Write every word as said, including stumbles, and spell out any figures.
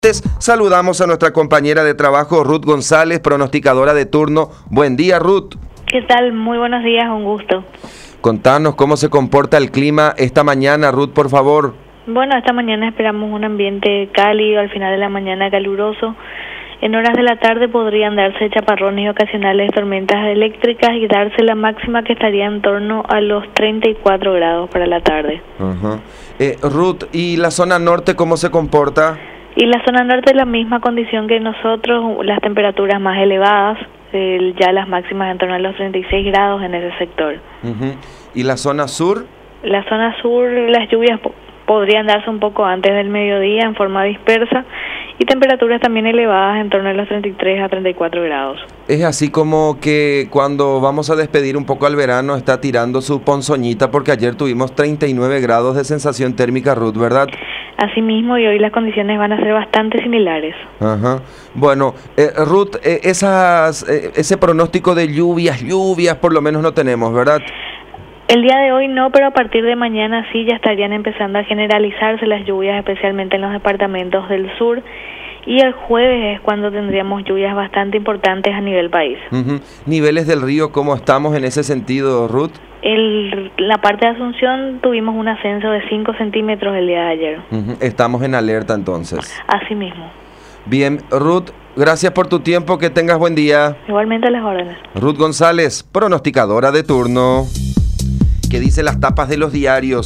Saludamos a nuestra compañera de trabajo, Ruth González, pronosticadora de turno. Buen día, Ruth. ¿Qué tal? Muy buenos días, un gusto. Contanos cómo se comporta el clima esta mañana, Ruth, por favor. Bueno, esta mañana esperamos un ambiente cálido, al final de la mañana caluroso. En horas de la tarde podrían darse chaparrones y ocasionales tormentas eléctricas y darse la máxima que estaría en torno a los treinta y cuatro grados para la tarde. Uh-huh. eh, Ruth, ¿y la zona norte cómo se comporta? Y la zona norte la misma condición que nosotros, las temperaturas más elevadas, eh, ya las máximas en torno a los treinta y seis grados en ese sector. Uh-huh. ¿Y la zona sur? La zona sur, las lluvias po podrían darse un poco antes del mediodía en forma dispersa y temperaturas también elevadas en torno a los treinta y tres a treinta y cuatro grados. Es así como que cuando vamos a despedir un poco al verano está tirando su ponzoñita, porque ayer tuvimos treinta y nueve grados de sensación térmica, Ruth, ¿verdad? Asimismo, y hoy las condiciones van a ser bastante similares. Ajá. Bueno, eh, Ruth, eh, esas, eh, ese pronóstico de lluvias, lluvias, por lo menos no tenemos, ¿verdad? El día de hoy no, pero a partir de mañana sí ya estarían empezando a generalizarse las lluvias, especialmente en los departamentos del sur. Y el jueves es cuando tendríamos lluvias bastante importantes a nivel país. Uh-huh. ¿Niveles del río cómo estamos en ese sentido, Ruth? El, la parte de Asunción tuvimos un ascenso de cinco centímetros el día de ayer. Uh-huh. Estamos en alerta entonces. Así mismo. Bien, Ruth, gracias por tu tiempo, que tengas buen día. Igualmente a las órdenes. Ruth González, pronosticadora de turno. ¿Qué dice las tapas de los diarios?